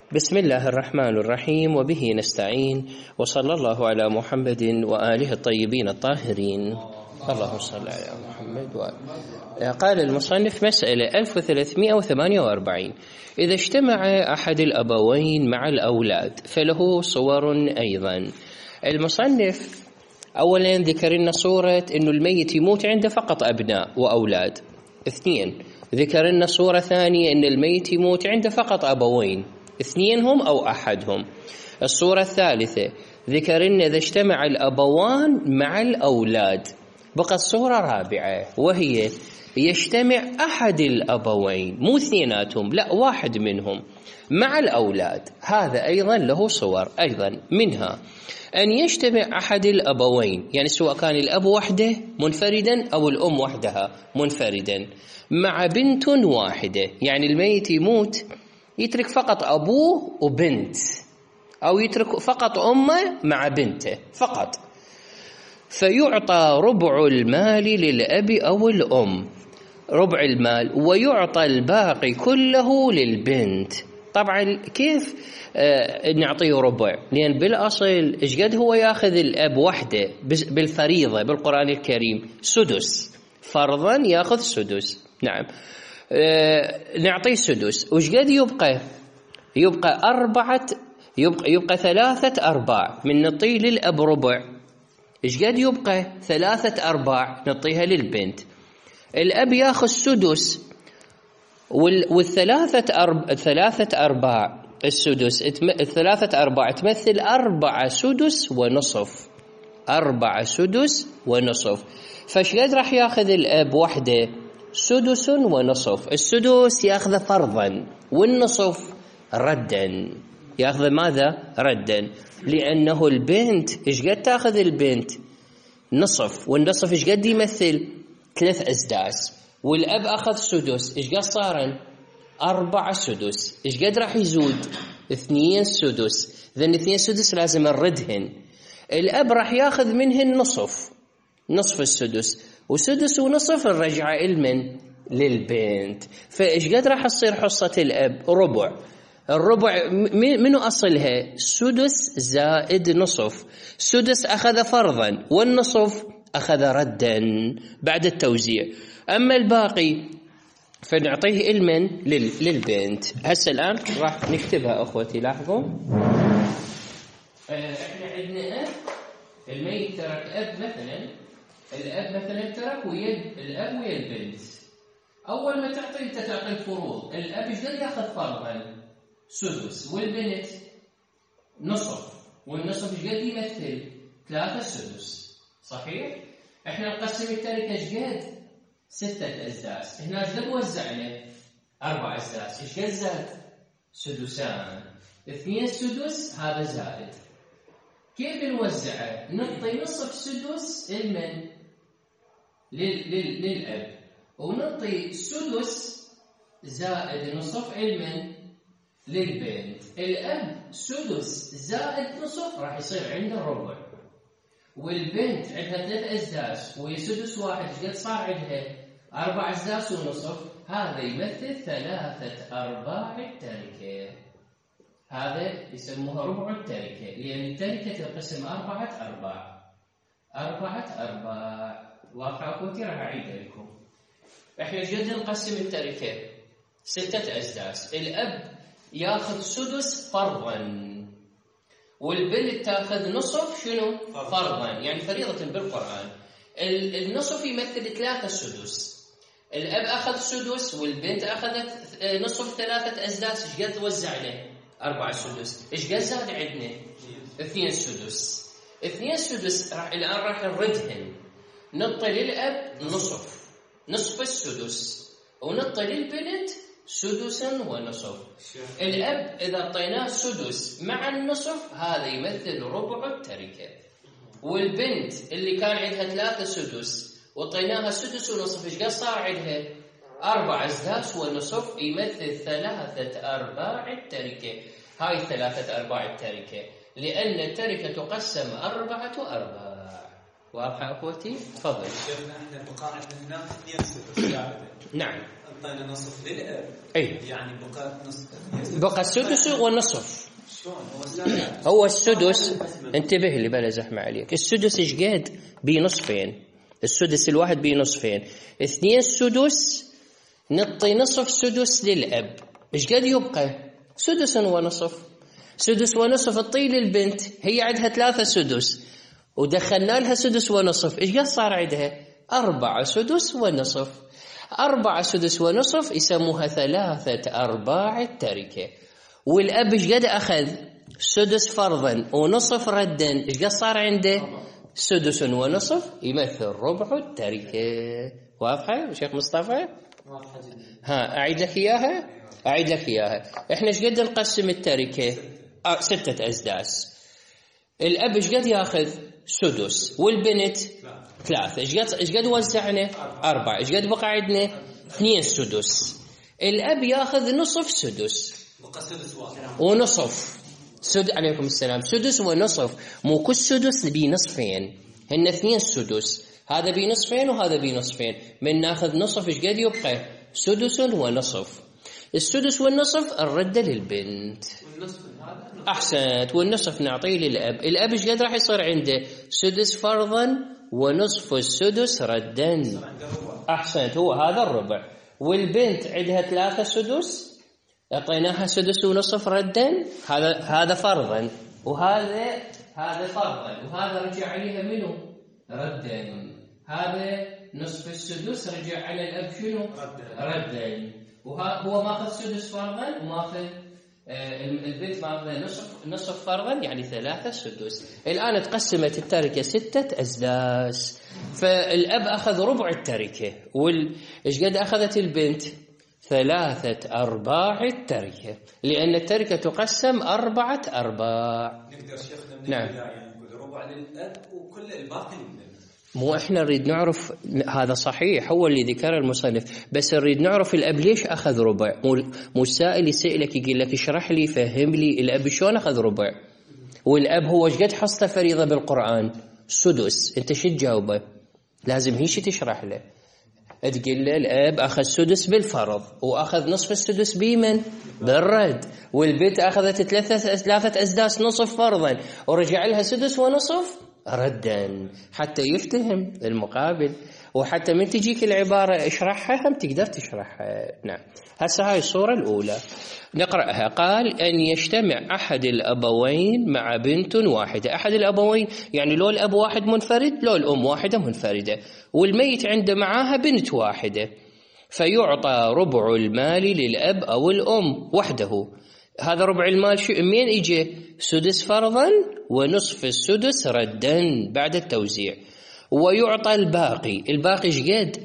بسم الله الرحمن الرحيم، وبه نستعين، وصلى الله على محمد وآله الطيبين الطاهرين. اللهم صل على محمد وآله. قال المصنف مسألة 1348: إذا اجتمع أحد الأبوين مع الأولاد فله صور أيضا. المصنف أولا ذكر لنا صورة أنه الميت يموت عنده فقط أبناء وأولاد. اثنين، ذكر لنا صورة ثانية أن الميت يموت عنده فقط أبوين، اثنينهم أو أحدهم. الصورة الثالثة ذكر لنا إذا اجتمع الأبوان مع الأولاد. بقى صورة رابعة وهي يجتمع أحد الأبوين، مو اثنيناتهم، لا، واحد منهم مع الأولاد. هذا أيضا له صور أيضا، منها أن يجتمع أحد الأبوين، يعني سواء كان الأب وحده منفردا أو الأم وحدها منفردا، مع بنت واحدة، يعني الميت يموت يترك فقط أبوه وبنت، أو يترك فقط أمه مع بنته فقط، فيعطى ربع المال للأب أو الأم، ربع المال، ويعطى الباقي كله للبنت. طبعا كيف نعطيه ربع؟ لأن بالأصل إيش قد هو ياخذ الأب وحده بالفريضة بالقرآن الكريم؟ سدس، فرضا ياخذ سدس. نعم، نعطيه سدس. وإيش قد يبقى؟ يبقى يبقى 3/4 من نعطيه للأب ربع. إيش قد يبقى؟ 3/4 نعطيها للبنت. الأب ياخذ سدس، والثلاثة السدس، 3/4 تمثل 4 سدس ونصف، 4 سدس ونصف. فايش قد راح ياخذ الأب وحده؟ سدس ونصف. السدس ياخذ فرضا، والنصف ردا. ياخذ ماذا؟ ردا، لأنه البنت إيش قد تاخذ البنت؟ نصف، والنصف إيش قد يمثل؟ 3 أسداس. والأب أخذ سدس، إيش قد صار؟ 4 سدس. إيش قد راح يزود؟ 2 سدس. إذن 2 سدس لازم نردهن. الأب راح ياخذ منهن نصف السدس، وسدس ونصف الرجعة المن للبنت. فإيش قد راح تصير حصة الأب؟ ربع. الربع منو أصلها؟ سدس زائد نصف. سدس أخذ فرضا، والنصف أخذ ردا بعد التوزيع. أما الباقي فنعطيه المن للبنت. هسه الآن راح نكتبها أخوتي، لاحظوا. احنا عندنا أب، الميت ترك أب مثلا، الأب مثلا ترك الأب ويا البنت. أول ما تعطي أنت تعطي الفروض. الأب إيش قد ياخذ فرضا؟ سدس، والبنت نصف، والنصف إيش قد يمثل؟ 3 سدس. صحيح؟ احنا نقسم التركة إيش قد؟ 6 أسداس. هنا إيش قد وزعنا؟ 4 أسداس. إيش قد زاد؟ سدسان. 2 سدس هذا زائد. كيف نوزعه؟ نعطي نصف سدس المن للأب، ونعطي سدس زائد نصف المن للبنت. الأب سدس زائد نصف راح يصير عنده ربع، والبنت عندها 3 أسداس وهي سدس واحد، قد صار عندها 4 أسداس ونصف. هذا يمثل 3/4 التركة. هذا يسموها ربع التركة، لأن التركة تنقسم 4/4. 4/4 واقع أخوتي، راح أعيدها لكم. إحنا جد نقسم التركة 6 أسداس. الأب ياخذ سدس فرضا، والبنت تاخذ نصف شنو؟ فرضا، يعني فريضة بالقرآن. النصف يمثل 3 سدس. الأب أخذ سدس، والبنت أخذت نصف 3 أسداس. إيش قد وزعنا؟ 4 سدس. إيش قد زاد عندنا؟ 2 سدس. 2 سدس الآن راح نردهن. نعطي للأب نصف السدس، ونعطي للبنت سدسا ونصف. الأب إذا أعطيناه سدس مع النصف هذا يمثل ربع التركة. والبنت اللي كان عندها 3 سدس وأعطيناها سدس ونصف، إيش قد صار عندها؟ 4 أسداس ونصف، يمثل 3/4 التركة. هاي 3/4 التركة، لأن التركة تقسم 4/4. واضحة أخوتي؟ تفضل. شيخنا احنا بقى عندنا 2 سدس. نعم. أعطينا نصف للأب. أي. يعني بقى نصف. بقى السدس والنصف. شلون؟ هو السدس، انتبه لي بلا زحمة عليك. السدس ايش قد؟ بنصفين. السدس الواحد بنصفين. 2 سدس نعطي نصف سدس للأب. ايش قد يبقى؟ سدس ونصف. سدس ونصف الطي للبنت، هي عندها 3 سدس ودخلنا لها سدس ونصف، ايش قد صار عندها؟ 4 سدس ونصف. 4 سدس ونصف يسموها 3/4 التركة. والأب ايش قد أخذ؟ سدس فرضا ونصف ردا، ايش قد صار عنده؟ سدس ونصف يمثل ربع التركة. واضحة شيخ مصطفى؟ واضحة جدا. ها أعيد لك إياها؟ أعيد لك إياها. إحنا إيش قد نقسم التركة؟ 6 أسداس. الأب إيش قد يأخذ؟ سدس، والبنت 3. إيش قد وزعنا؟ 4. إيش قد بقى عندنا؟ 2 سدس. الأب يأخذ نصف سدس. بقى سدس واحد. ونصف. عليكم السلام. سدس ونصف، مو كل سدس بنصفين، هن 2 سدس، هذا بنصفين وهذا بنصفين، من ناخذ نصف إيش قد يبقى؟ سدس ونصف. السدس والنصف الرد للبنت. والنصف هذا أحسنت. والنصف نعطيه للأب. الأب إيش قد راح يصير عنده؟ سدس فرضا ونصف السدس ردا. أحسنت، هو هذا الربع. والبنت عندها 3 سدس، أعطيناها سدس ونصف ردا. هذا فرضا، هذا فرضا، وهذا رجع عليها منه ردا. هذا نصف السدس رجع على الأب شنو؟ ردا. وهو ماخذ سدس فرضا وماخذ البنت ماخذ نصف فرضا، يعني 3 سدس. الآن تقسمت التركة 6 أسداس، فالأب أخذ ربع التركة. إيش قد أخذت البنت؟ 3/4 التركة، لأن التركة تقسم 4/4. نقدر شيخنا نعم. يعني نقول ربع للأب وكل الباقي للبنت. مو احنا نريد نعرف، هذا صحيح هو اللي ذكر المصنف، بس نريد نعرف الأب ليش أخذ ربع. مو السائل يسألك يقول لك اشرح لي فهم لي الأب شلون أخذ ربع. والأب هو ايش قد حصته فريضة بالقرآن؟ سدس. انت شو تجاوبه؟ لازم هي شو تشرح له. تقول له الأب أخذ سدس بالفرض وأخذ نصف السدس بمن؟ بالرد. والبنت أخذت 3 أسداس نصف فرضا ورجع لها سدس ونصف ردا، حتى يفتهم المقابل، وحتى من تجيك العبارة اشرحها هم تقدر تشرحها. نعم. هسه هاي الصورة الأولى نقرأها. قال أن يجتمع أحد الأبوين مع بنت واحدة. أحد الأبوين يعني لو الأب واحد منفرد، لو الأم واحدة منفردة، والميت عنده معاها بنت واحدة، فيعطى ربع المال للأب أو الأم وحده. هذا ربع المال مين يجي؟ سدس فرضا ونصف السدس ردا بعد التوزيع. ويعطى الباقي ايش قد؟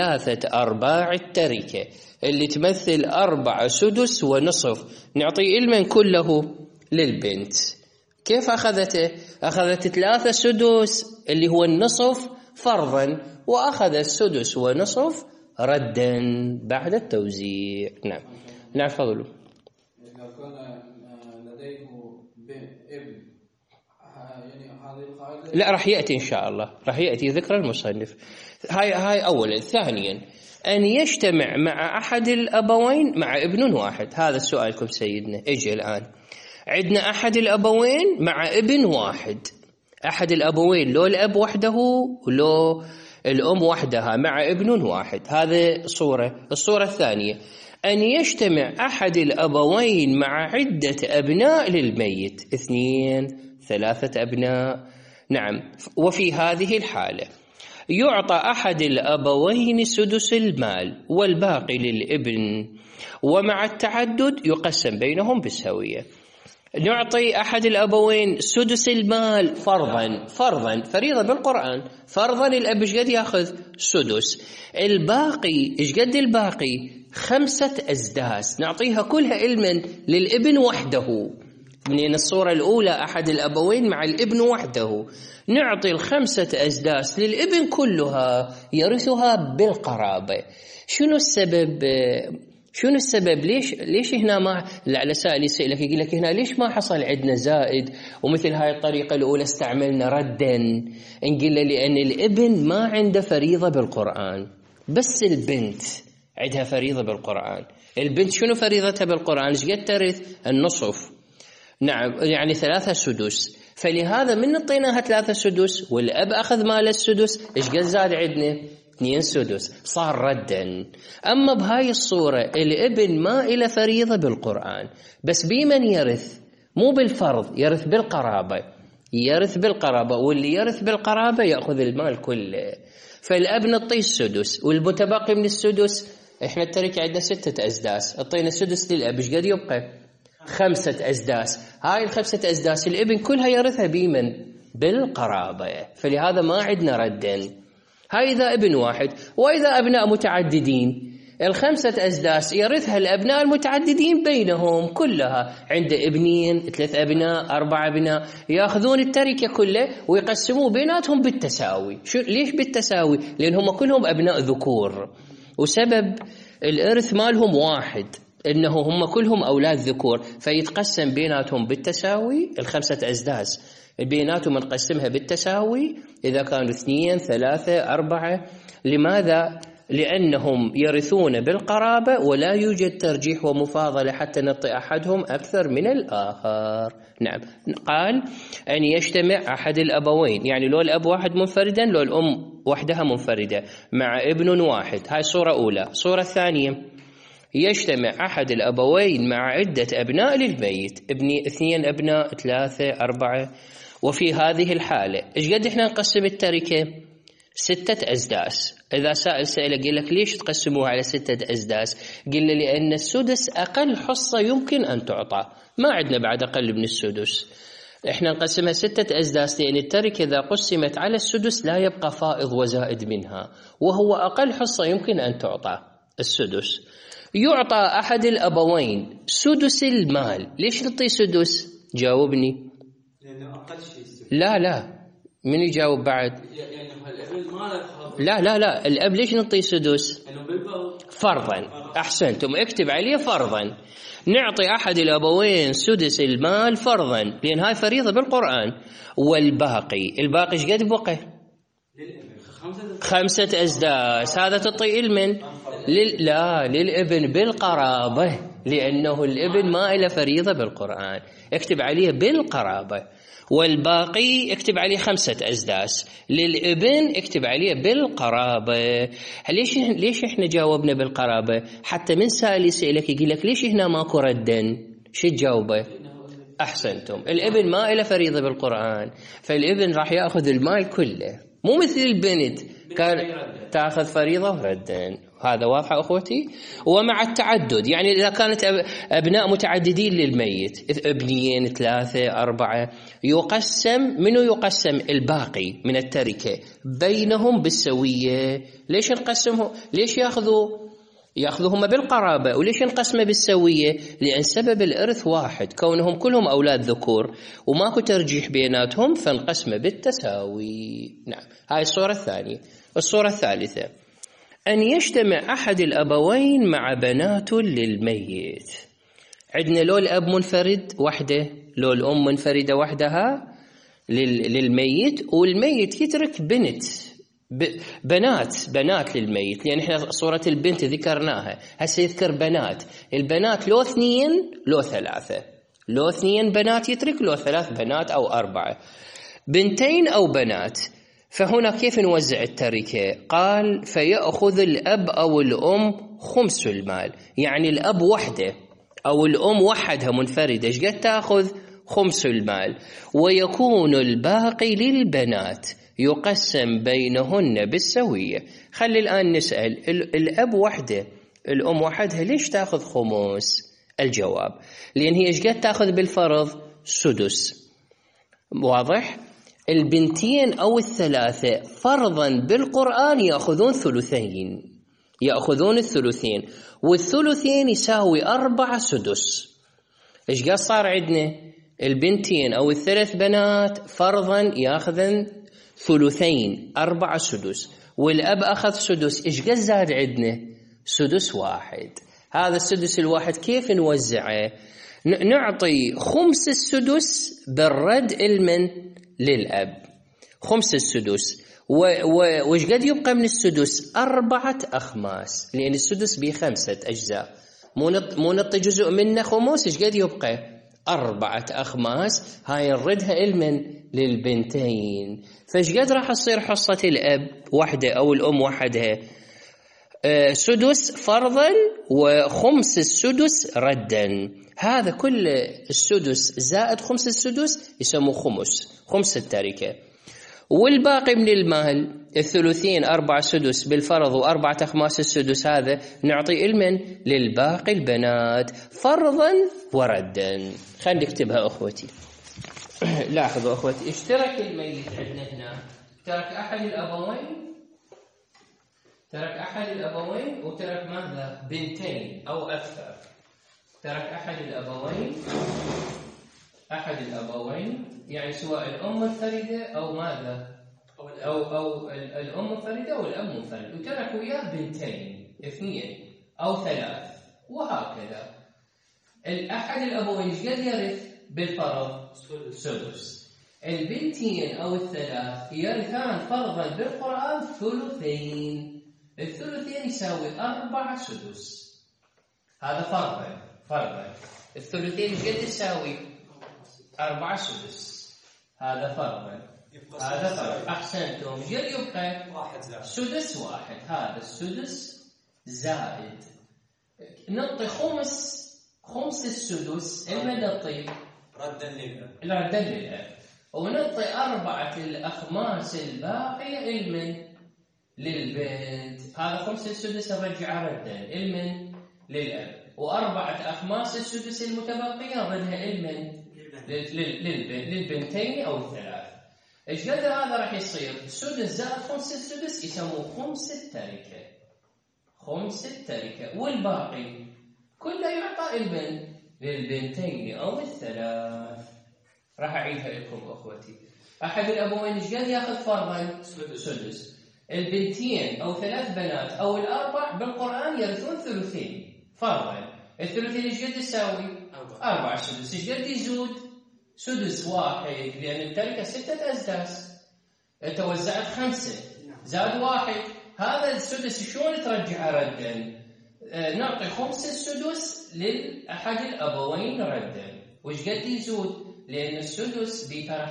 3/4 التركة، اللي تمثل 4 سدس ونصف، نعطي المن كله للبنت. كيف أخذته؟ أخذت 3 سدس اللي هو النصف فرضا، وأخذ السدس ونصف ردا بعد التوزيع. نعم. نعم فضلوا. إذا كان لديه ابن يعني هذه القاعدة لا راح يأتي إن شاء الله، راح يأتي ذكر المصنف. هاي أولا. ثانيا أن يجتمع مع أحد الأبوين مع ابن واحد. هذا سؤالكم سيدنا. اجي الآن عندنا أحد الأبوين مع ابن واحد. أحد الأبوين لو الأب وحده ولو الأم وحدها مع ابن واحد. هذا صورة. الصورة الثانية أن يجتمع أحد الأبوين مع عدة أبناء للميت، 2 3 أبناء. نعم. وفي هذه الحالة يعطى أحد الأبوين سدس المال والباقي للابن، ومع التعدد يقسم بينهم بالسوية. نعطي أحد الأبوين سدس المال فرضا فريضة بالقرآن. فرضا الأب إيش قد يأخذ؟ سدس. الباقي إيش قد الباقي؟ 5 أسداس، نعطيها كلها علما للابن وحده. من الصورة الأولى أحد الأبوين مع الابن وحده، نعطي 5 أسداس للابن كلها يرثها بالقرابة. شنو السبب شنو السبب؟ ليش هنا ما على سائل يسألك يقول لك هنا ليش ما حصل عندنا زائد ومثل هاي الطريقة الأولى استعملنا ردا؟ نقول له لأن الابن ما عنده فريضة بالقرآن، بس البنت عندها فريضة بالقرآن. البنت شنو فريضتها بالقرآن؟ ايش قد ترث؟ النصف، نعم، يعني 3 سدس. فلهذا من اعطيناها 3 سدس والأب أخذ مال السدس، ايش قد زاد عندنا؟ 2 سدس، صار ردا. أما بهاي الصورة الابن ما إله فريضة بالقرآن، بس بمن يرث؟ مو بالفرض، يرث بالقرابة، يرث بالقرابة، واللي يرث بالقرابة يأخذ المال كله. فالأب نعطيه السدس، والمتبقي من السدس احنا التركة عندنا 6 أسداس، اعطينا السدس للأب، ايش قد يبقى؟ 5 أسداس. هاي ال5 أسداس الابن كلها يرثها بمن؟ بالقرابة. فلهذا ما عندنا ردا. هاي إذا ابن واحد. وإذا أبناء متعددين ال5 أسداس يرثها الأبناء المتعددين بينهم كلها، عند 2 3 أبناء 4 أبناء، يأخذون التركة كله ويقسموه بيناتهم بالتساوي. ليش بالتساوي؟ لأنهم كلهم أبناء ذكور، وسبب الإرث مالهم واحد، إنه هم كلهم أولاد ذكور، فيتقسم بيناتهم بالتساوي. ال5 أسداس بيناتهم نقسمها بالتساوي إذا كانوا 2 3 4. لماذا؟ لأنهم يرثون بالقرابة ولا يوجد ترجيح ومفاضلة حتى نعطي أحدهم أكثر من الآخر. نعم، قال أن يجتمع أحد الأبوين، يعني لو الأب واحد منفردا، لو الأم وحدها منفردة، مع ابن واحد. هاي صورة أولى. صورة ثانية، يجتمع أحد الأبوين مع عدة أبناء للميت، 2 أبناء 3 4. وفي هذه الحالة إيش قد إحنا نقسم التركة؟ 6 أسداس. إذا سائل سأله قال لك ليش تقسموها على 6 أسداس؟ قل له لأن السدس أقل حصة يمكن أن تعطى، ما عندنا بعد أقل من السدس. إحنا نقسمها 6 أسداس لأن التركة إذا قسمت على السدس لا يبقى فائض وزائد منها، وهو أقل حصة يمكن أن تعطى السدس. يعطى أحد الأبوين سدس المال. ليش نعطي سدس؟ جاوبني. لأنه أقل شيء. لا من يجاوب بعد؟ يعني الابن ما له فرض. لا الأب ليش نعطي سدس؟ انه بالفرض. فرضا. أحسنتم، اكتب عليه فرضا. نعطي أحد الأبوين سدس المال فرضا، لأن هاي فريضة بالقرآن. والباقي ايش قد بقى؟ 5 أسداس. هذا تعطي المن؟ لا، للابن بالقرابة، لأنه الابن ما له فريضة بالقرآن، اكتب عليه بالقرابة. والباقي اكتب عليه 5 أسداس، للابن اكتب عليه بالقرابة. ليش احنا جاوبنا بالقرابة؟ حتى من سائل يسألك يقول لك ليش هنا ماكو ردا؟ شو تجاوبه؟ أحسنتم، الابن ما له فريضة بالقرآن، فالابن راح يأخذ المال كله، مو مثل البنت كان تأخذ فريضة وردا. هذا واضح أخوتي؟ ومع التعدد، يعني إذا كانت أبناء متعددين للميت 2 3 4 يقسم. منو يقسم؟ الباقي من التركة بينهم بالسوية. ليش نقسمه؟ ليش يأخذوهم بالقرابة، وليش نقسمه بالسوية؟ لأن سبب الإرث واحد، كونهم كلهم أولاد ذكور وماكو ترجيح بيناتهم، فنقسمه بالتساوي. نعم، هاي الصورة الثانية. الصورة الثالثة، أن يجتمع أحد الأبوين مع بنات للميت. عندنا لو الأب منفرد وحده، لو الأم منفردة وحدها للميت، والميت يترك بنات للميت، لأن احنا صورة البنت ذكرناها، هسه يذكر بنات. البنات لو 2 لو 3، لو 2 بنات يترك، لو 3 بنات أو 4، 2 أو بنات. فهنا كيف نوزع التركة؟ قال فيأخذ الأب أو الأم 5 المال، يعني الأب وحده أو الأم وحدها منفردة، ايش قد تأخذ؟ 5 المال. ويكون الباقي للبنات، يقسم بينهن بالسوية. خلي الآن نسأل، الأب وحده الأم وحدها ليش تأخذ 5؟ الجواب لأن هي ايش قد تأخذ بالفرض؟ سدس. واضح؟ البنتين أو 3 فرضا بالقرآن يأخذون 2، يأخذون 2، والثلثين يساوي 4 سدس. ايش قد صار عندنا؟ البنتين أو 3 بنات فرضا يأخذن 2 4 سدس، والأب أخذ سدس. ايش قد زاد عندنا؟ سدس 1. هذا السدس الواحد كيف نوزعه؟ نعطي خمس السدس بالرد المن للأب، خمس السدس. وش قد يبقى من السدس؟ 4 أخماس، لأن السدس ب5 أجزاء، مو نعطي جزء منه خمس. إيش قد يبقى؟ 4 أخماس. هاي نردها المن للبنتين. فايش قد راح تصير حصة الأب وحده أو الأم وحدها؟ سدس فرضا وخمس السدس ردا. هذا كل السدس زائد خمس السدس يسموه خمس التركة. والباقي من المال الثلثين 4 سدس بالفرض و4 أخماس السدس، هذا نعطي المن للباقي البنات فرضا وردا. خلينا نكتبها أخوتي. لاحظوا أخوتي، اشترك الميت عندنا هنا، ترك أحد الأبوين وترك ماذا؟ بنتين أو أكثر. ترك أحد الأبوين يعني سواء الأم منفردة أو ماذا؟ أو الأم منفردة أو الأب منفرد، وترك وياه بنتين 2 أو 3 وهكذا. الأحد الأبوين قد يرث بالفرض؟ سدس. البنتين أو الثلاث يرثان فرضا بالقرآن ثلثين. الثلثين يساوي 4 سدس. هذا فرضا. الثلثين قد يساوي 4 سدس. هذا فرضا. أحسنتم. قد يبقى سدس واحد. هذا السدس زائد نعطي خمس السدس. المن نعطي ردا للأب، ونعطي 4 الأخماس الباقية المن للبنت. هذا 5 السدس نرجع ردا المن للأب، و4 أخماس السدس المتبقية نردها المن للبنتين أو الثلاث. ايش قد هذا راح يصير؟ سدس زائد 5 السدس يسموه خمس التركة، والباقي كله يعطى المن للبنتين أو الثلاث. راح أعيدها لكم أخوتي. أحد الأبوين ايش قد ياخذ فرضا؟ سدس. البنتين أو 3 بنات أو الأربع بالقرآن يرثون ثلثين فرضا. الثلثين ايش قد يساوي؟ 4 سدس. ايش قد يزود؟ سدس واحد، لأن التركة 6 أسداس توزعت 5 زاد 1. هذا السدس شلون ترجع ردا؟ نعطي 5 السدس للأحد الأبوين ردا. وش قد يزود؟ لأن السدس ترى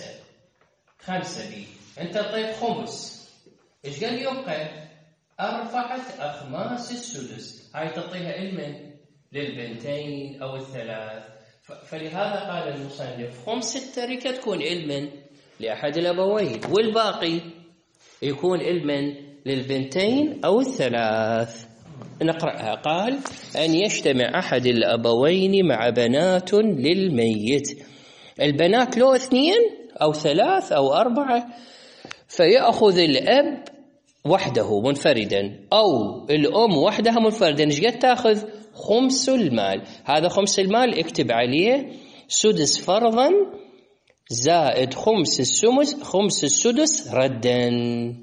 5 بي، أنت طيب خمس. إيش قد يبقى؟ 4 أخماس السدس. هاي تعطيها المن للبنتين أو الثلاث. فلهذا قال المصنف 5 التركة تكون المن لأحد الأبوين، والباقي يكون المن للبنتين أو الثلاث. نقرأها. قال: أن يجتمع أحد الأبوين مع بنات للميت. البنات له 2 أو 3 أو 4، فيأخذ الأب وحده منفردا أو الأم وحدها منفردا. ايش قد تأخذ؟ 5 المال. هذا 5 المال اكتب عليه سدس فرضا زائد 5 السدس ردا.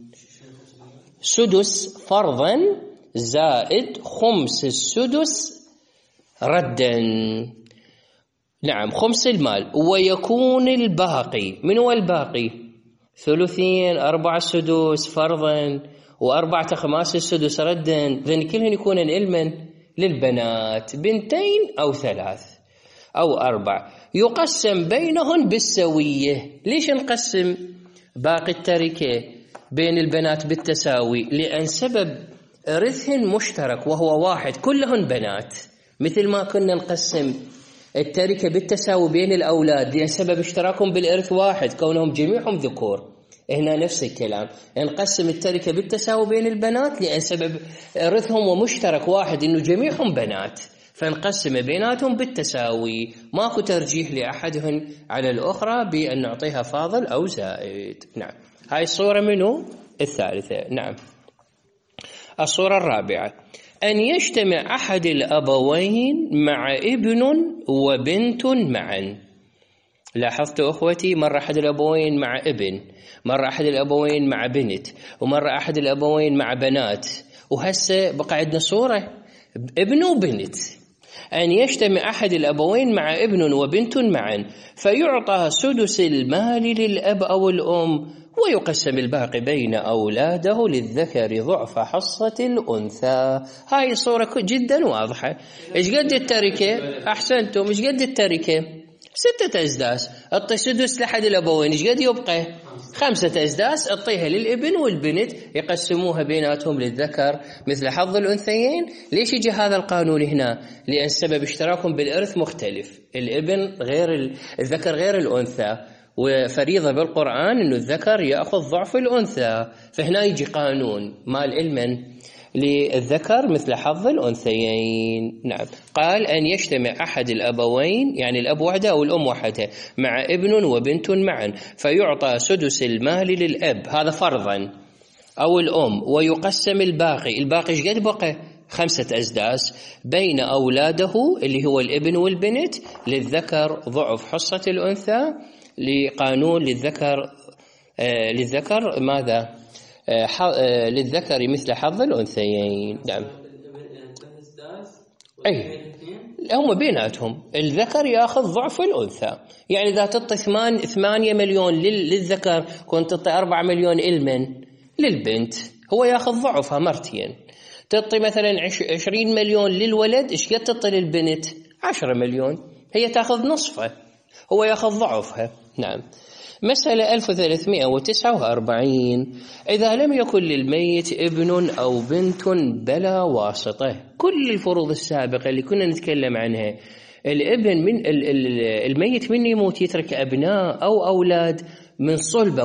سدس فرضا زائد 5 السدس ردا. نعم 5 المال. ويكون الباقي، من هو الباقي؟ ثلثين 4 سدس فرضا و4 أخماس السدس ردا. ذن كلهن يكون المن للبنات، بنتين أو 3 أو 4. يقسم بينهن بالسوية. ليش نقسم باقي التركة بين البنات بالتساوي؟ لأن سبب رثهن مشترك وهو واحد، كلهن بنات. مثل ما كنا نقسم التركة بالتساوي بين الأولاد لأن سبب اشتراكهم بالإرث واحد، كونهم جميعهم ذكور. هنا نفس الكلام، نقسم التركة بالتساوي بين البنات لأن سبب إرثهم ومشترك واحد، إنه جميعهم بنات، فنقسم بيناتهم بالتساوي. ماكو ترجيح لأحدهن على الأخرى بأن نعطيها فاضل أو زائد. نعم. هاي الصورة منه الثالثة. نعم. الصورة الرابعة: أن يجتمع أحد الأبوين مع ابن وبنت معا. لاحظت أخوتي، مرة أحد الأبوين مع ابن، مرة أحد الأبوين مع بنت، ومرة أحد الأبوين مع بنات. وهسه بقى عندنا صورة ابن وبنت، أن يجتمع أحد الأبوين مع ابن وبنت معا فيعطى سدس المال للأب أو الأم ويقسم الباقي بين أولاده للذكر ضعف حصة الأنثى. هاي صورة جدا واضحة. إيش قد التركة؟ أحسنتم، إيش قد التركة؟ 6 أسداس. أعطي سدس لأحد الأبوين، إيش قد يبقى؟ 5 أسداس. أعطيها للابن والبنت يقسموها بيناتهم للذكر مثل حظ الأنثيين. ليش يجي هذا القانون هنا؟ لأن سبب اشتراكهم بالإرث مختلف، الابن غير الذكر غير الأنثى، وفريضة بالقرآن أنه الذكر يأخذ ضعف الأنثى، فهنا يجي قانون مال علما للذكر مثل حظ الأنثيين. نعم. قال أن يجتمع أحد الأبوين، يعني الأب وحده أو الأم وحدها، مع ابن وبنت معا فيعطى سدس المال للأب، هذا فرضا، أو الأم، ويقسم الباقي إيش قد بقى؟ 5 أسداس بين أولاده اللي هو الابن والبنت للذكر ضعف حصة الأنثى، لقانون للذكر ماذا؟ للذكر مثل حظ الأنثيين. نعم. أي هم بيناتهم الذكر يأخذ ضعف الأنثى، يعني إذا تعطي 8 مليون للذكر كنت تعطي 4 مليون إلمن للبنت، هو يأخذ ضعفها مرتين. تعطي مثلا 20 مليون للولد، إيش قد تعطي للبنت؟ 10 مليون، هي تأخذ نصفه، هو يأخذ ضعفها. نعم. مسألة 1349. إذا لم يكن للميت ابن أو بنت بلا واسطة، كل الفروض السابقة اللي كنا نتكلم عنها، الابن من الميت من يموت يترك أبناء أو أولاد من صلبة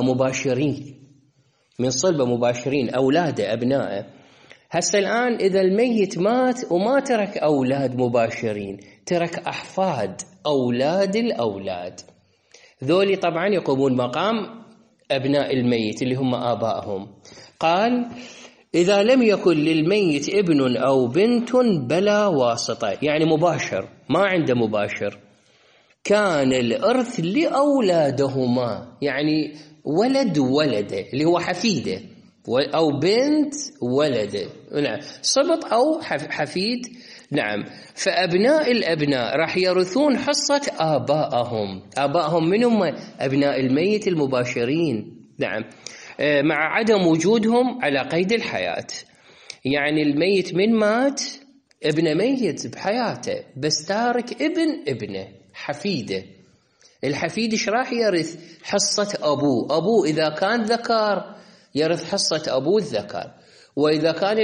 مباشرين أولاده أبنائه. هسه الآن إذا الميت مات وما ترك أولاد مباشرين، ترك أحفاد أولاد الأولاد، ذولي طبعا يقومون مقام أبناء الميت اللي هم آبائهم. قال إذا لم يكن للميت ابن أو بنت بلا واسطة، يعني مباشر، ما عنده مباشر، كان الإرث لأولادهما، يعني ولد ولده اللي هو حفيده، أو بنت ولده، نعم، صبط أو حفيد. نعم. فأبناء الأبناء راح يرثون حصة آبائهم من هم؟ أبناء الميت المباشرين. نعم. مع عدم وجودهم على قيد الحياة، يعني الميت من مات ابن ميت بحياته بس تارك ابنه حفيده، الحفيد ايش راح يرث؟ حصة أبوه إذا كان ذكر يرث حصة أبوه الذكر، وإذا كان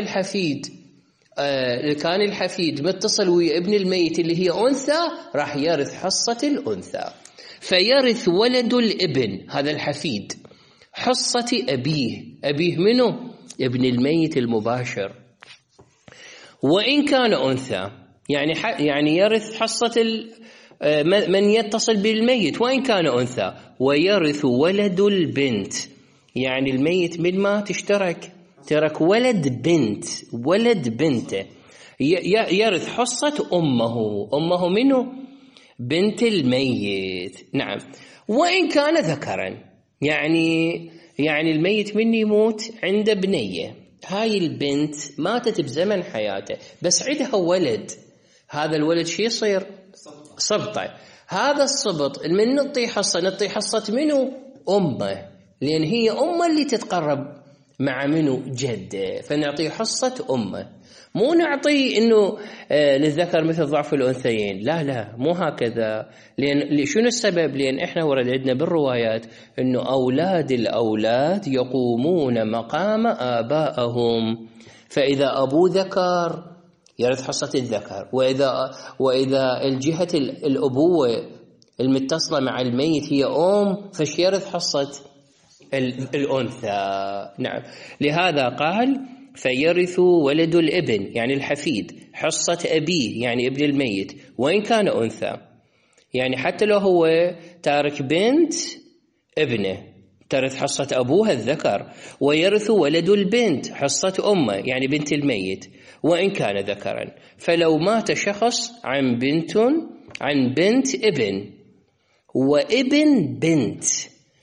الحفيد متصل ويا ابن الميت اللي هي أنثى راح يرث حصة الأنثى. فيرث ولد الابن هذا الحفيد حصة أبيه منه؟ ابن الميت المباشر، وإن كان أنثى، يعني يرث حصة من يتصل بالميت وإن كان أنثى. ويرث ولد البنت، يعني الميت من ما ترك ولد بنته، يرث حصة أمه منه؟ بنت الميت. نعم. وإن كان ذكرا، يعني الميت من يموت عنده بنية، هاي البنت ماتت بزمن حياته بس عندها ولد، هذا الولد شي يصير؟ صبطة. هذا الصبط من نعطي حصة منه؟ أمه، لأن هي أمه اللي تتقرب مع منه جده، فنعطيه حصة أمه، مو نعطي إنه للذكر مثل ضعف الأنثيين، لا مو هكذا. لأن شنو السبب؟ لأن إحنا ورد عندنا بالروايات إنه أولاد الأولاد يقومون مقام آبائهم، فإذا أبو ذكر يرث حصة الذكر، وإذا الجهة الأبوة المتصلة مع الميت هي فش يرث حصة الأنثى. نعم. لهذا قال فيرث ولد الابن، يعني الحفيد، حصة أبيه، يعني ابن الميت، وإن كان أنثى، يعني حتى لو هو تارك بنت ابنه ترث حصة أبوها الذكر. ويرث ولد البنت حصة أمه، يعني بنت الميت، وإن كان ذكرا. فلو مات شخص عن بنت ابن وابن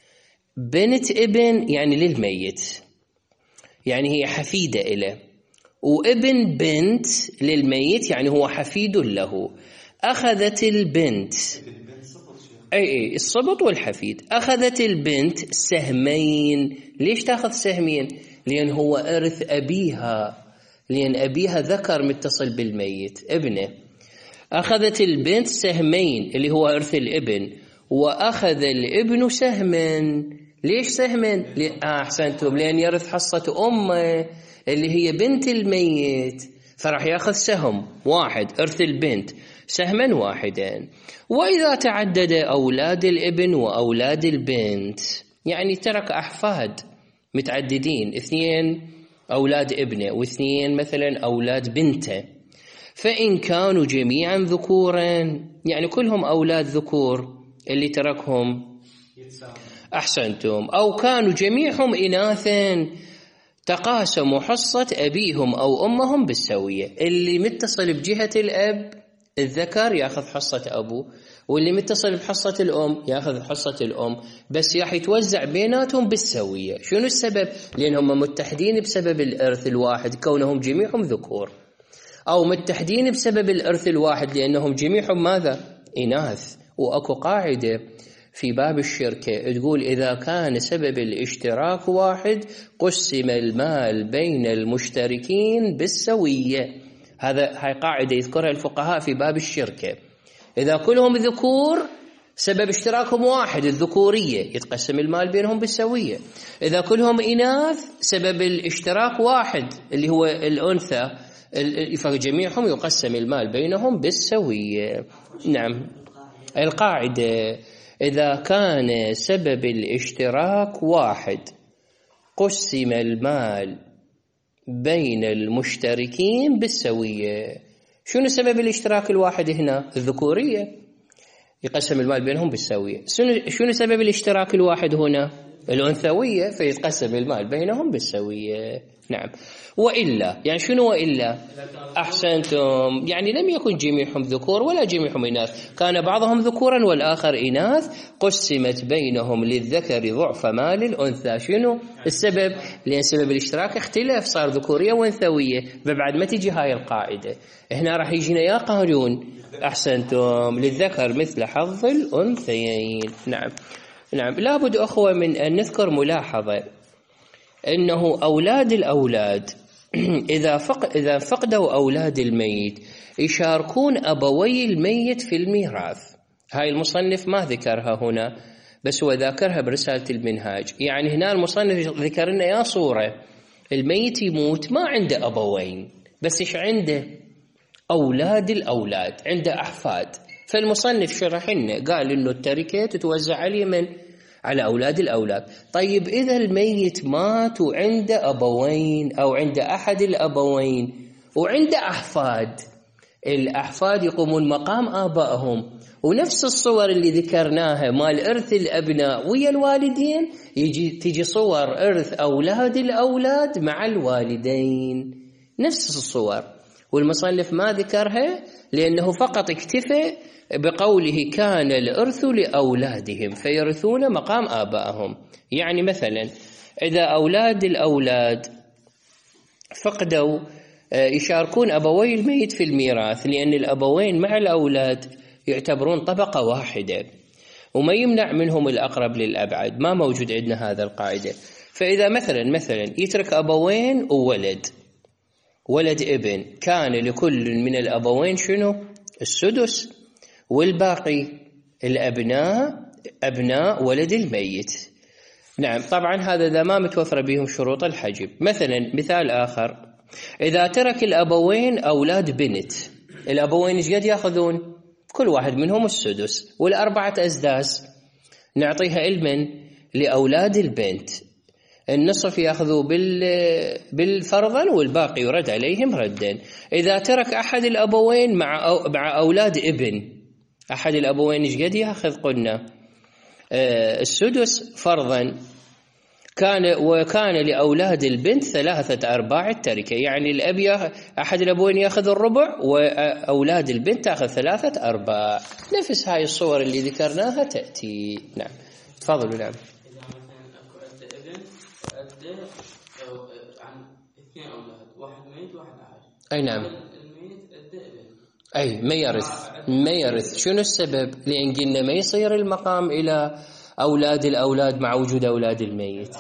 بنت ابن، يعني للميت، يعني هي حفيدة إله، وابن بنت للميت يعني هو حفيد له. أخذت البنت أي الصبط والحفيد. أخذت البنت سهمين. ليش تأخذ سهمين؟ لأن هو إرث أبيها، لأن أبيها ذكر متصل بالميت ابنه. أخذت البنت سهمين اللي هو إرث الابن، وأخذ الابن سهما. ليش سهما؟ أحسنتم، لأن يرث حصة أمه اللي هي بنت الميت، فراح يأخذ سهم واحد إرث البنت، سهما واحدا. وإذا تعدد أولاد الابن وأولاد البنت، يعني ترك أحفاد متعددين، 2 أولاد ابنه و2 مثلا أولاد بنته، فإن كانوا جميعا ذكورا، يعني كلهم أولاد ذكور اللي تركهم، أحسنتم، أو كانوا جميعهم إناثا، تقاسموا حصة أبيهم أو أمهم بالسوية. اللي متصل بجهة الأب الذكر يأخذ حصة أبوه، واللي متصل بحصة الأم يأخذ حصة الأم، بس راح يتوزع بيناتهم بالسوية. شنو السبب؟ لأنهم متحدين بسبب الإرث الواحد كونهم جميعهم ذكور، أو متحدين بسبب الإرث الواحد لأنهم جميعهم ماذا؟ إناث. وأكو قاعدة في باب الشركة تقول إذا كان سبب الاشتراك واحد قسم المال بين المشتركين بالسوية. هاي قاعدة يذكرها الفقهاء في باب الشركة. إذا كلهم ذكور سبب اشتراكهم واحد الذكورية، يتقسم المال بينهم بالسوية. إذا كلهم إناث سبب الاشتراك واحد اللي هو الأنثى، فجميعهم يقسم المال بينهم بالسوية. نعم، القاعدة إذا كان سبب الاشتراك واحد قسم المال بين المشتركين بالسوية. شنو سبب الاشتراك الواحد هنا؟ الذكورية، يقسم المال بينهم بالسوية. شنو سبب الاشتراك الواحد هنا؟ الأنثوية، فيتقسم المال بينهم بالسوية. نعم. وإلا يعني شنو وإلا؟ أحسنتم، يعني لم يكن جميعهم ذكور ولا جميعهم إناث، كان بعضهم ذكورا والآخر إناث، قسمت بينهم للذكر ضعف مال الأنثى. شنو السبب؟ لأن سبب الاشتراك اختلاف، صار ذكورية وأنثوية. فبعد ما تجي هاي القاعدة هنا راح يجينا يا قانون، أحسنتم، للذكر مثل حظ الأنثيين. نعم. نعم، لابد أخوة من أن نذكر ملاحظة، إنه أولاد الأولاد إذا فقدوا أولاد الميت يشاركون أبوي الميت في الميراث. هاي المصنف ما ذكرها هنا، بس هو ذكرها برسالة المنهاج. يعني هنا المصنف ذكر لنا يا صورة الميت يموت ما عنده أبوين، بس إيش عنده؟ أولاد الأولاد، عنده أحفاد. فالمصنف شرح لنا قال إنه التركة تتوزع على من؟ على أولاد الأولاد. طيب إذا الميت مات وعنده أبوين أو عنده أحد الأبوين وعنده أحفاد، الأحفاد يقومون مقام آبائهم، ونفس الصور اللي ذكرناها مال إرث الأبناء ويا الوالدين تيجي صور إرث أولاد الأولاد مع الوالدين، نفس الصور. والمصنف ما ذكرها لأنه فقط اكتفى بقوله كان الإرث لأولادهم فيرثون مقام آبائهم. يعني مثلا إذا أولاد الأولاد فقدوا يشاركون أبوي الميت في الميراث، لأن الأبوين مع الأولاد يعتبرون طبقة واحدة وما يمنع منهم الأقرب للأبعد، ما موجود عندنا هذا القاعدة. فإذا مثلا يترك أبوين وولد، ولد ابن، كان لكل من الأبوين شنو؟ السدس، والباقي الأبناء أبناء ولد الميت. نعم، طبعا هذا إذا ما متوفر بهم شروط الحجب. مثلا مثال آخر، إذا ترك الأبوين أولاد بنت، الأبوين إيش قد يأخذون؟ كل واحد منهم السدس، والأربعة أسداس نعطيها علما لأولاد البنت، النصف يأخذوا بالفرضا والباقي يرد عليهم ردا. إذا ترك أحد الأبوين مع أولاد ابن، أحد الأبوين إيش قد يأخذ؟ قلنا السدس فرضا، وكان لأولاد البنت 3/4 التركة، يعني الأب أحد الأبوين يأخذ الربع وأولاد البنت تأخذ 3/4. نفس هاي الصور اللي ذكرناها تأتي. نعم، تفضلوا. نعم. عن 2 أولاد، واحد ميت واحد أي نعم. الميت الدائم. أي ما يرث. شنو السبب؟ لأن قلنا ما يصير المقام إلى أولاد الأولاد مع وجود أولاد الميت.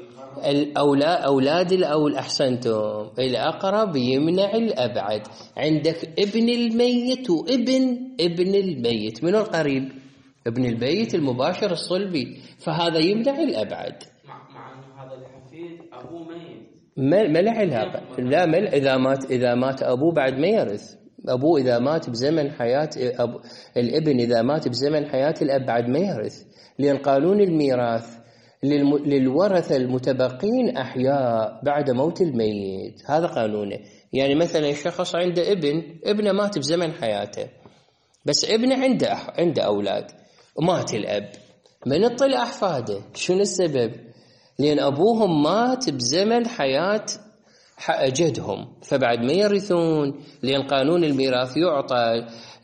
أحسنتم، الأقرب يمنع الأبعد. عندك ابن الميت ابن الميت، من القريب؟ ابن الميت المباشر الصلبي، فهذا يمنع الأبعد. مع أنه هذا الحفيد أبوه ميت. ما له علاقة. لا، إذا مات أبوه بعد ما يرث. أبوه إذا مات بزمن حياة الابن، إذا مات بزمن حياة الأب بعد ما يرث، لأن قانون الميراث للورثة المتبقين أحياء بعد موت الميت، هذا قانونه. يعني مثلا شخص عنده ابنه مات بزمن حياته، بس ابنه عنده أولاد، ومات الأب، من طلع أحفاده؟ شنو السبب؟ لأن أبوهم مات بزمن حياة جدهم، فبعد ما يرثون. لأن قانون الميراث يعطى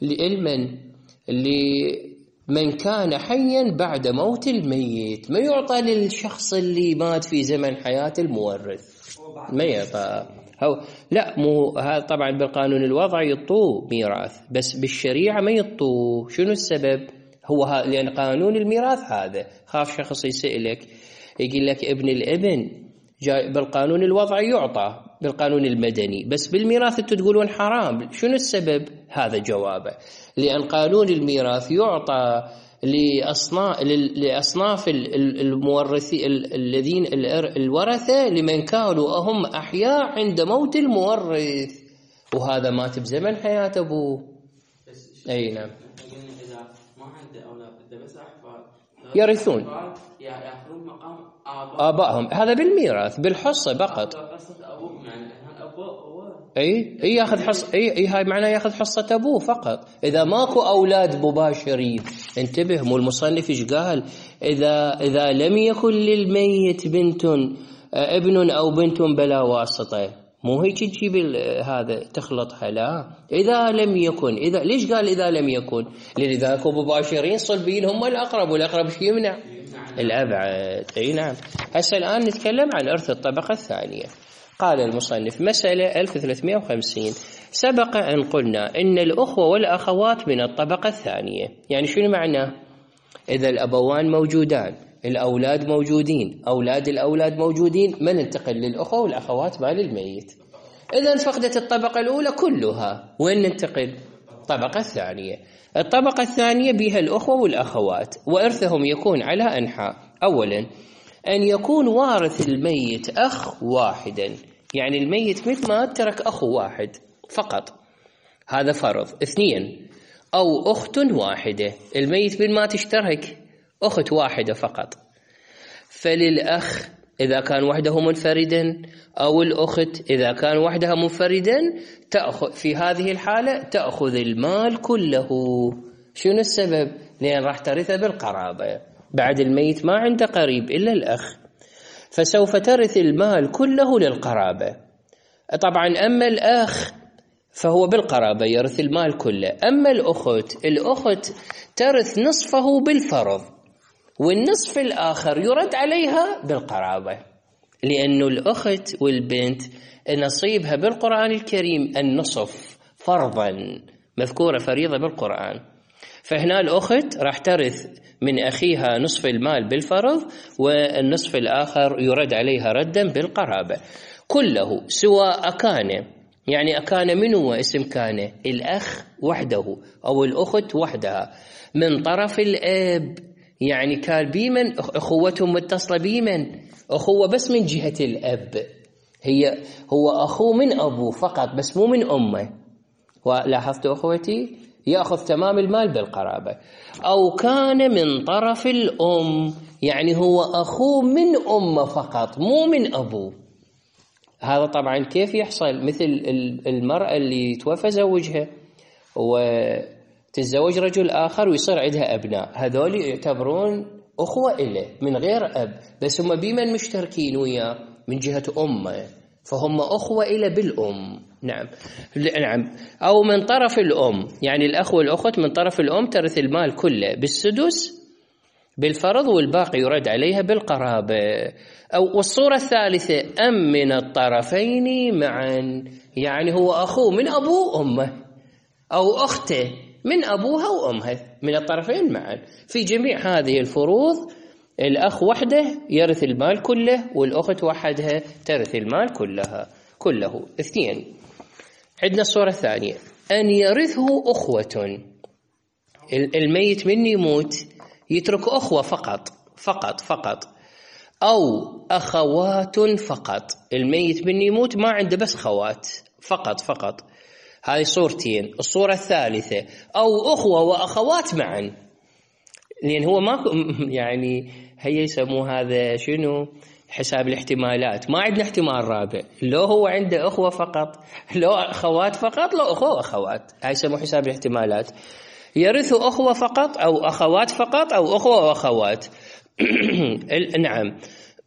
لمن كان حيا بعد موت الميت، ما يعطى للشخص اللي مات في زمن حياة المورث، ما يعطى. لا، مو هذا طبعا بالقانون الوضعي يعطوه ميراث، بس بالشريعة ما يعطوه. شنو السبب؟ لأن قانون الميراث هذا. خاف شخص يسألك يقول لك ابن الابن جاي بالقانون الوضعي يعطى بالقانون المدني، بس بالميراث انتم تقولون حرام. شنو السبب؟ هذا جوابه. لأن قانون الميراث يعطى لأصناف المورثين الذين الورثة لمن كانوا هم أحياء عند موت المورث، وهذا مات بزمن حياة أبوه. أي نعم. إذا ما عنده أولاد بس أحفاد يرثون، يأخذون مقام آبائهم. هذا بالميراث بالحصة فقط. اي ياخذ حصة. اي هاي معناه ياخذ حصة ابوه فقط. اذا ماكو اولاد مباشرين، انتبه، مو المصنف ايش قال؟ اذا لم يكن للميت ابن او بنت بلا واسطة، مو هيك تجيب هذا تخلطها. لا، اذا لم يكن. ليش قال اذا لم يكن؟ لان اذا اكو مباشرين صلبيين هم الاقرب، والاقرب شو يمنع؟ الابعد. اي نعم. هسه الان نتكلم عن ارث الطبقة الثانية. قال المصنف: مسألة 1350. سبق أن قلنا إن الأخوة والأخوات من الطبقة الثانية. يعني شنو معناه؟ إذا الأبوان موجودان، الأولاد موجودين، أولاد الأولاد موجودين، ما ننتقل للأخوة والأخوات مال الميت. إذا فقدت الطبقة الأولى كلها، وين ننتقل؟ الطبقة الثانية. الطبقة الثانية بها الأخوة والأخوات، وإرثهم يكون على أنحاء. أولا، أن يكون وارث الميت أخ واحدا، يعني الميت مثل ما ترك أخو واحد فقط، هذا فرض. اثنين، أو أخت واحدة، الميت من ما تشترك أخت واحدة فقط، فللأخ إذا كان وحده منفردا، أو الأخت إذا كان وحدها منفردا، تأخذ في هذه الحالة تأخذ المال كله. شنو السبب؟ لأن راح ترثه بالقرابة، بعد الميت ما عنده قريب إلا الأخ، فسوف ترث المال كله للقرابة. طبعا أما الأخ فهو بالقرابة يرث المال كله. أما الأخت ترث نصفه بالفرض، والنصف الآخر يرد عليها بالقرابة، لأن الأخت والبنت نصيبها بالقرآن الكريم النصف فرضا، مذكورة فريضة بالقرآن. فهنا الأخت راح ترث من أخيها نصف المال بالفرض، والنصف الآخر يرد عليها ردا بالقرابة كله، سواء كان، يعني أكان من هو اسم كان الأخ وحده أو الأخت وحدها من طرف الأب، يعني كان بيمن أخوتهم متصلة بيمن، أخوة بس من جهة الأب، هو أخوه من أبوه فقط بس مو من أمه. ولاحظت أخوتي يأخذ تمام المال بالقرابة. أو كان من طرف الأم، يعني هو أخوه من أمه فقط مو من أبوه. هذا طبعا كيف يحصل؟ مثل المرأة اللي توفى زوجها وتتزوج رجل آخر ويصير عندها أبناء، هذول يعتبرون أخوة إله من غير أب، بس هم بمن مشتركين وياه من جهة أمه، فهم أخوة إله بالأم. نعم. أو من طرف الأم، يعني الأخ والأخت من طرف الأم ترث المال كله بالسدس بالفرض والباقي يرد عليها بالقرابة. أو والصورة الثالثة أم من الطرفين معا، يعني هو أخوه من أبوه وأمه أو أخته من أبوها وأمها من الطرفين معا. في جميع هذه الفروض الأخ وحده يرث المال كله والأخت وحدها ترث المال كله. اثنين، عندنا الصورة الثانية أن يرثه أخوة، الميت من يموت يترك أخوة فقط، أو أخوات فقط، الميت من يموت ما عنده بس خوات فقط. هذه صورتين. الصورة الثالثة أو أخوة وأخوات معا، لأن هو ما يعني هي يسموه هذا شنو حساب الاحتمالات، ما عندنا احتمال رابع، لو هو عنده أخوة فقط، لو أخوات فقط، لو أخوة وأخوات، هاي يسموه حساب الاحتمالات. يرث أخوة فقط أو أخوات فقط أو أخوة وأخوات نعم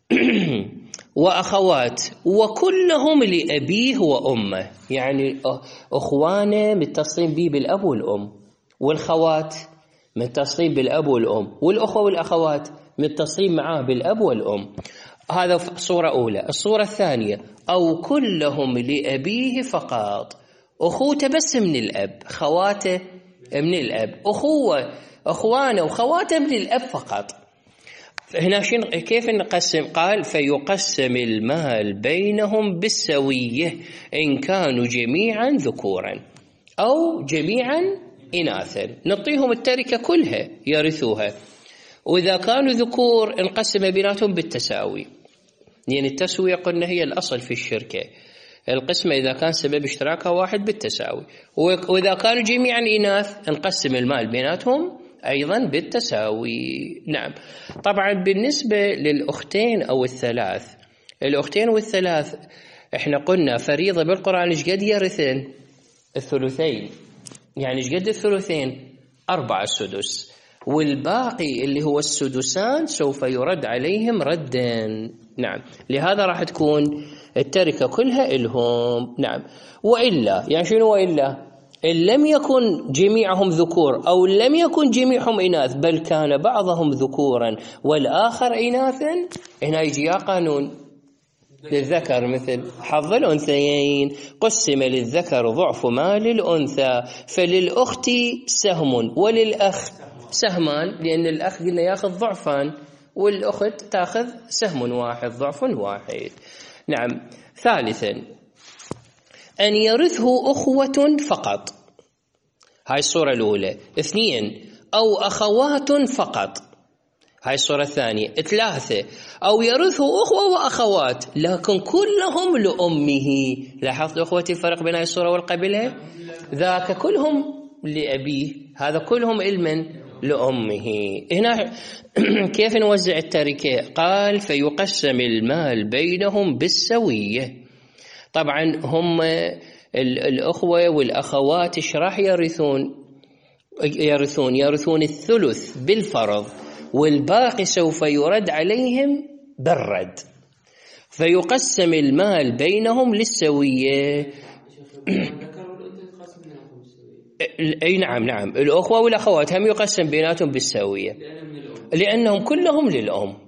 وأخوات، وكلهم لأبيه وأمه، يعني أخوانه متصلين به بالأب والأم، والخوات متصلين بالأب والأم، والأخوة والأخوات متصلين معاه بالأب والأم. هذا صورة أولى. الصورة الثانية أو كلهم لأبيه فقط، أخوته بس من الأب، خواته من الأب، أخوانه وخواته من الأب فقط. هنا كيف نقسم؟ قال فيقسم المال بينهم بالسوية إن كانوا جميعا ذكورا أو جميعا إناثا، نعطيهم التركة كلها يرثوها، وإذا كانوا ذكور نقسم بيناتهم بالتساوي، لأن التسوية قلنا هي الأصل في الشركة، القسمة إذا كان سبب اشتراكها واحد بالتساوي، وإذا كانوا جميعا إناث نقسم المال بيناتهم أيضا بالتساوي. نعم. طبعا بالنسبة للأختين أو الثلاث، الأختين والثلاث إحنا قلنا فريضة بالقرآن إيش قد يرثن؟ الثلثين، يعني إيش قد الثلثين؟ 4 السدس، والباقي اللي هو السدسان سوف يرد عليهم ردا. نعم، لهذا راح تكون التركة كلها إلهم. نعم. وإلا يعني شنو وإلا؟ إن لم يكن جميعهم ذكور أو لم يكن جميعهم إناث بل كان بعضهم ذكورا والآخر إناثا، هنا يجي قانون للذكر مثل حظ الأنثيين، قسم للذكر ضعف ما للأنثى، فللأخت سهم وللأخ سهمان، لأن الأخ قلنا يأخذ ضعفان والأخت تأخذ سهم واحد، ضعف واحد. نعم. ثالثا أن يرثه أخوة فقط، هاي الصورة الأولى. 2 أو أخوات فقط، هاي الصورة الثانية. 3 أو يرثه أخوة وأخوات لكن كلهم لأمه. لاحظت أخوتي الفرق بين هاي الصورة والقبلها؟ ذاك كلهم لأبيه، هذا كلهم علما لأمه. هنا كيف نوزع التركة؟ قال فيقسم المال بينهم بالسوية. طبعا هم الأخوة والأخوات ايش راح يرثون الثلث بالفرض، والباقي سوف يرد عليهم بالرد، فيقسم المال بينهم للسوية. أي نعم، الأخوة والأخوات هم يقسم بيناتهم بالسوية لأنهم كلهم للأم.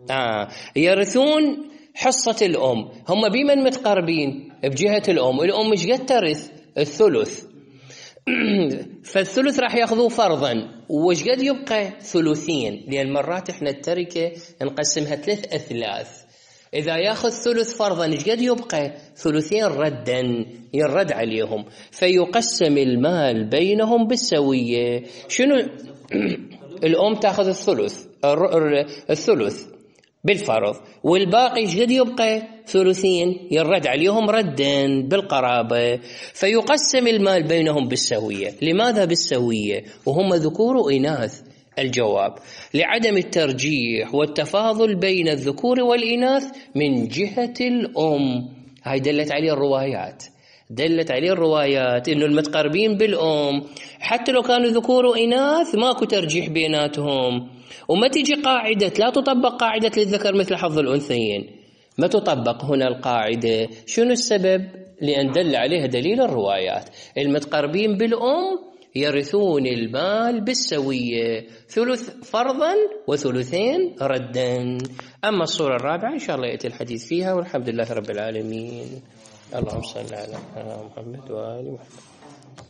يرثون حصة الأم، هم بمن متقربين بجهة الأم إيش قد ترث؟ الثلث، فالثلث راح يأخذوه فرضا، وإيش قد يبقى؟ ثلثين، لأن مرات إحنا التركة نقسمها 3 أثلاث، إذا يأخذ ثلث فرضا إيش قد يبقى؟ ثلثين ردا يرد عليهم، فيقسم المال بينهم بالسوية. شنو؟ الأم تأخذ الثلث بالفرض، والباقي ايش قد يبقى؟ ثلثين يرد عليهم ردا بالقرابة، فيقسم المال بينهم بالسوية. لماذا بالسوية وهم ذكور وإناث؟ الجواب لعدم الترجيح والتفاضل بين الذكور والإناث من جهة الأم. هاي دلت عليه الروايات إنه المتقربين بالأم حتى لو كانوا ذكور وإناث ماكو ترجيح بيناتهم، وما تيجي قاعدة، لا تطبق قاعدة للذكر مثل حظ الأنثيين، ما تطبق هنا القاعدة. شنو السبب؟ لأن دل عليها دليل الروايات، المتقربين بالأم يرثون المال بالسوية، ثلث فرضا وثلثين ردا. أما الصورة الرابعة إن شاء الله يأتي الحديث فيها، والحمد لله رب العالمين. اللهم صل على محمد وآل محمد.